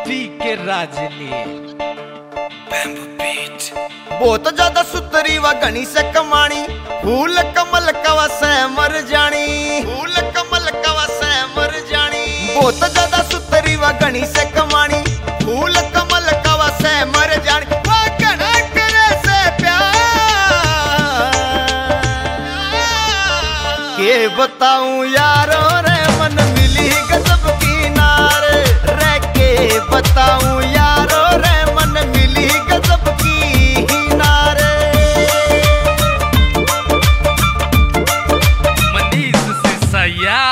P के राजनी बहुत ज्यादा सुतरी व घनी से कमाणी फूल कमल कवा से मर जानी फूल कमल कवा से मर जानी बहुत ज्यादा सुतरी व घनी से कमाणी फूल कमल कवा से मर जानी वो घना करे से प्यार के बताऊं यारो रे मन मिली गजब की नार रे के बताऊं यारो रे मन मिली गजब की नार मनीष सिसैया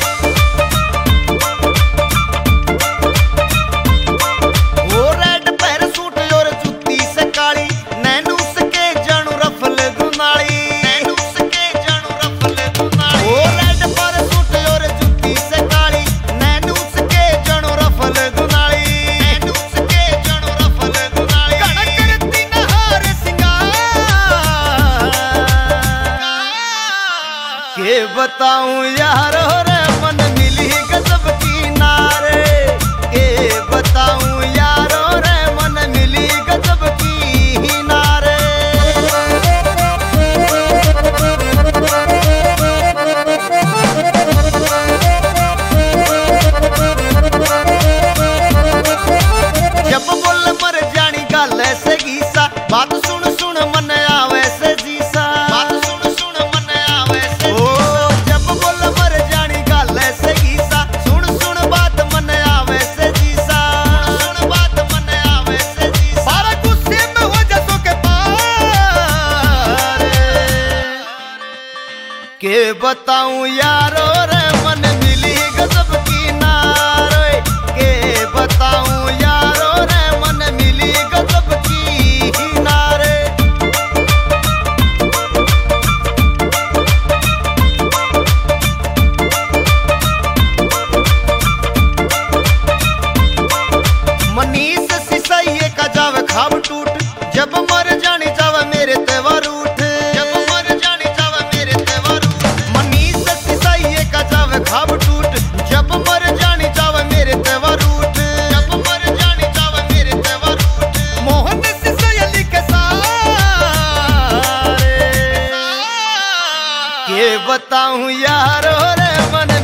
वो रेड पैर सूट और जुत्ती से काली नैनू सके जानू रफल दुनाली नैनू सके जानू रफल दुनाली वो रेड पैर सूट और जुत्ती से काली नैनू सके जानू रफल दुनाली नैनू सके जानू रफल दुनाली कड़क करती नहार सिंगार के बताऊं यारो रे मन मिली गजब की नारे के बताऊं यारो रे मन मिली गजब की नारे जब बोल मर जानी गल ऐसे गीसा बात सुन सुन मन आवे से जीसा बात सुन सुन मन आवे से ओ जब बोल मर जानी गल ऐसे गीसा सुन सुन बात मन आवे से जीसा सुन बात मन आवे से जीसा सारा गुस्से में हो जसो के पार के बताऊं यारो रे मन मिली गजब की नार के बताऊं यारो रे मन मिली गजब की नारे मनीष सिसैये का जावे खाब टूट जब मर जानी जावे मेरे तेवर उठ जब मर जानी जावे मेरे तेवर उठ मनीष सिसैये का जावे खाब टूट जब मर जानी जावे मेरे तेवर उठ जब मर जानी जावे मेरे तेवर उठ मोहन सिसैया लिखे सारे के बताऊं यारो रे मन